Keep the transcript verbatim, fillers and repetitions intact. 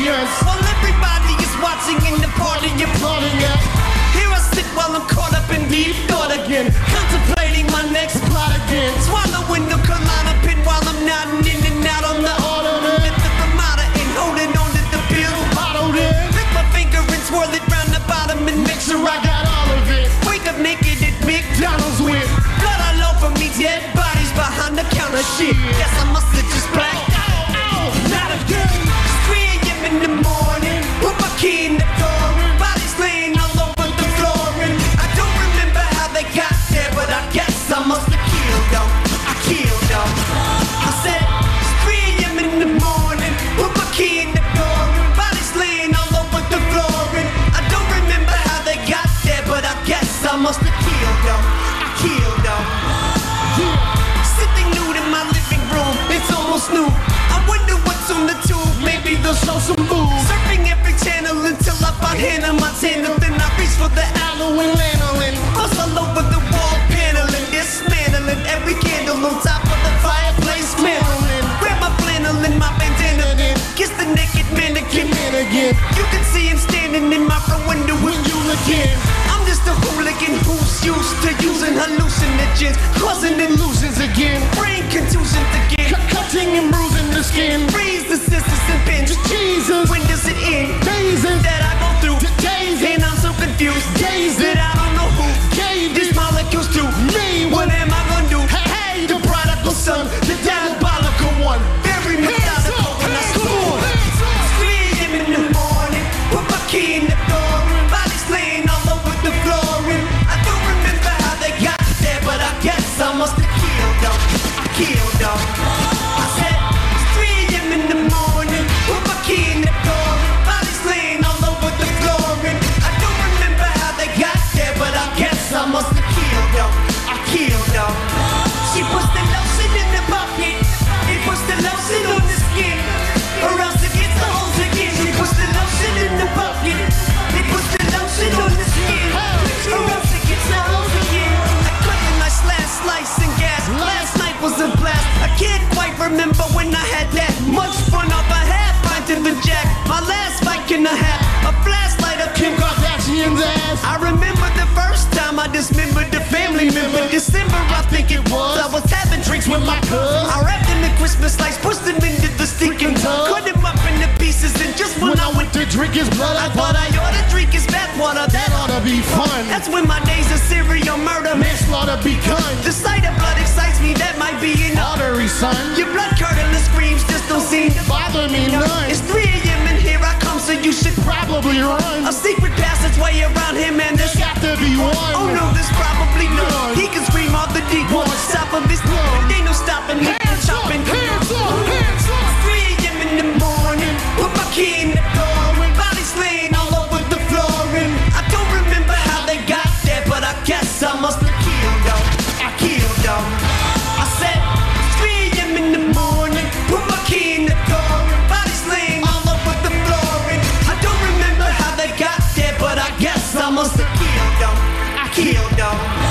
audience. While everybody is watching and the party applauding it. Here I sit while I'm caught up in deep thought again, contemplating my next plot again. Swallowing the Klonopin while I'm nodding in and out on the ornament. The Ramada and holding on to the pill. Bottled in. Lick my finger and swirl it round the bottom and make sure I got all of it. Wake up naked at McDonald's with blood all over me, dead bodies behind the counter. Shit, guess I must have just blacked out. Not again. It's three a.m. in the morning. Put my key in the door. Bodies laying all over the floor. And I don't remember how they got there, but I guess I must have killed them. I killed them. I said, it's three a.m. in the morning. Put my key in the door. Bodies laying all over the floor. And I don't remember how they got there, but I guess I must have killed them. I killed them. Sitting nude in my living room, it's almost noon. I wonder what's on the tube, maybe they'll show some moves. Surfing every channel until I find Hannah Montana. Then I reach for the aloe and lanolin. Plus all over the wall paneling, dismantling every candle on top of the fireplace smelling. Grab my flannel and my bandana, then kiss the naked mannequin man again. You can see him standing in my front window when you look in. I'm just a hooligan who's used to using hallucinogens, causing illusions again, brain contusions again, C- cutting and bruising the skin, freeze the sisters and pins. Jesus, when does it end? Days that I go through, days, and I'm so confused. Days that I don't know who gave these molecules to me. What am I gonna do? Hey, the prodigal son, the diabolical one, very methodical when I score. three a.m. in the morning, put my key in the door. Bodies laying all over the floor. And I don't remember how they got there, but I guess I must have killed them. I killed them. I said, it's three a.m. in the morning, put my key in the door. Bodies laying all over the floor. And I don't remember how they got there, but I guess I must have killed them. I killed them. She puts the lotion in the bucket. It puts the lotion on the skin, or else it gets the holes again. She puts the lotion in the bucket. It puts the lotion on the skin, or else it gets the holes again. I cut and I slash, slice and gas. Last night was a blast. I can't quite remember when I had that much fun off a half pint in the jack. My last bike in a hat, a flashlight of Kim Kardashian's ass. I remember the first time I dismembered the family member. December, I think it was. I was having drinks with my cuz. I wrapped in the Christmas lights, pushed them into the stinking tub, cut him up into pieces, and just when, when I went to drink his blood, I thought I ought to drink his bathwater. That ought to be fun. That's when my days of serial murder, manslaughter begun. The sight of blood excites me, that might be an artery, son. Your blood curdling screams just don't seem to bother me none. It's three a.m. and here I come, so you should probably run. A secret passageway around him, and there's got to be one. Oh no, there's probably none. He can scream all the deep ones, top of his blood. Ain't no stopping me from chopping. Hands up, hands up. It's three a.m. in the morning, put my key in the door. Bodies laying all over the floor. And I don't remember how they got there, but I guess I must have killed them. I killed them. I said, it's three a.m. in the morning, put my key in the door. Bodies laying all over the floor. And I don't remember how they got there, but I guess I must have killed them. I killed them.